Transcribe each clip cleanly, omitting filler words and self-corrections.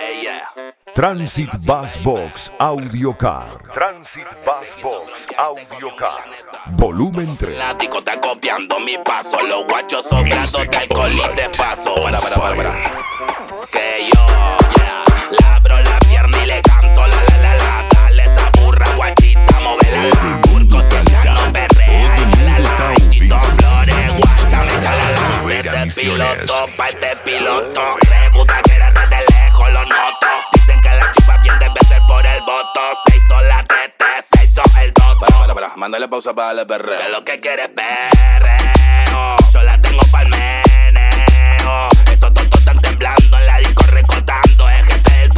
Transit Bass Box Audio Car. Transit Bass Box Audio Car. Volumen 3. La disco está copiando mi paso. Los guachos sobrando de alcohol y de paso. Para. Que yo, le abro la pierna y le canto la. Dale esa burra guachita, móvela la. Turco si ella no perrea, échala la. Y si son flores, guacha, échala la. Este piloto, pa' este piloto. Rebutaquera desde lejos lo noto. Dicen que la chupa bien debe ser por el voto. Se hizo la tete, se hizo el toto. Para, mándale pausa para darle perreo. Que lo que quiere es perreo. Yo la tengo pa'l meneo. Esos totos están temblando en la disco recotando. El jefe del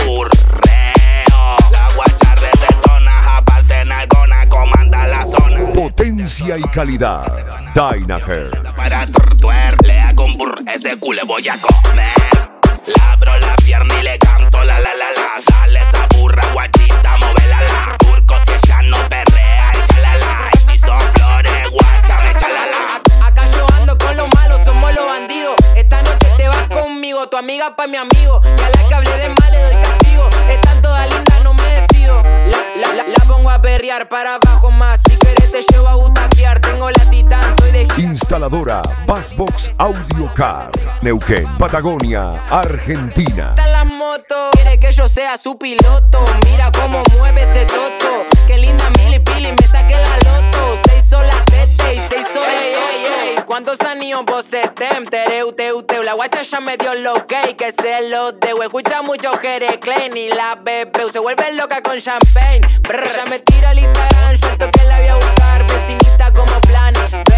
turreo. La guacha redetona, aparte en algona, comanda la zona. Potencia y calidad. Dynahead. Para tuer, le hago un burr, ese culo le voy a comer. Le abro la pierna y le canto la. Dale esa burra guachita, móvela la. Turco si ella no perrea, échala la. Y si son flores, guacha, me échala la. Acá yo ando con los malos, somos los bandidos. Esta noche te vas conmigo, tu amiga pa' mi amigo. Y a la que hablé de mal le doy castigo. Están todas lindas, no me decido. La pongo a perrear para abajo más. Si querés te llevo a butaquear, tengo la titán, estoy de gira. Instaladora Bass Box Audio Car. Neuquén, Patagonia, Argentina. Están las motos, quiere que yo sea su piloto. Mira cómo mueve ese toto. Qué linda mili pili, me saqué la loto. Se hizo la tete y se hizo ey. ¿Cuántos años vos estem? Tereu. La guacha ya me dio lo ok, que se lo debo. Escucha mucho Jere Klein y la bebé se vuelve loca con champagne. Ella me tira el Instagram, yo esto que la voy a buscar. Vecinita como plan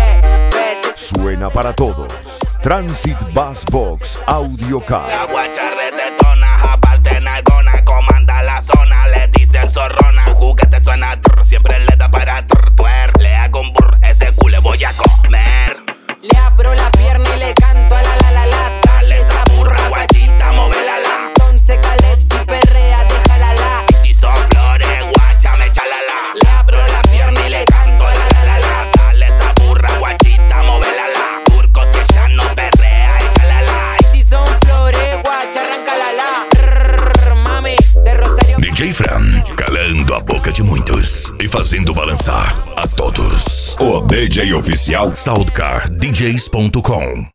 B. Suena para todos. Transit Bass Box Audio Car. La guacha redetona, aparte en algona, comanda la zona, le dicen zorrona. Su juguete suena siempre le da para tuer. Le hago un burr, ese culo le voy a comer. Le abro la pierna y le canto a la. Dale esa burra guachita, móvela la. Entonces Caleb si perrea, déjala la. Y si son flores, guacha, me échala la. Le abro la pierna y le canto a la. Dale esa burra guachita, móvela la. Turco si ella no perrea, échala la. Y si son flores, guacha, arrancala la. Mami, de Rosario. DJ Fran, calando a boca de muitos e fazendo balançar a todos. O DJ oficial SoundcarDJs.com.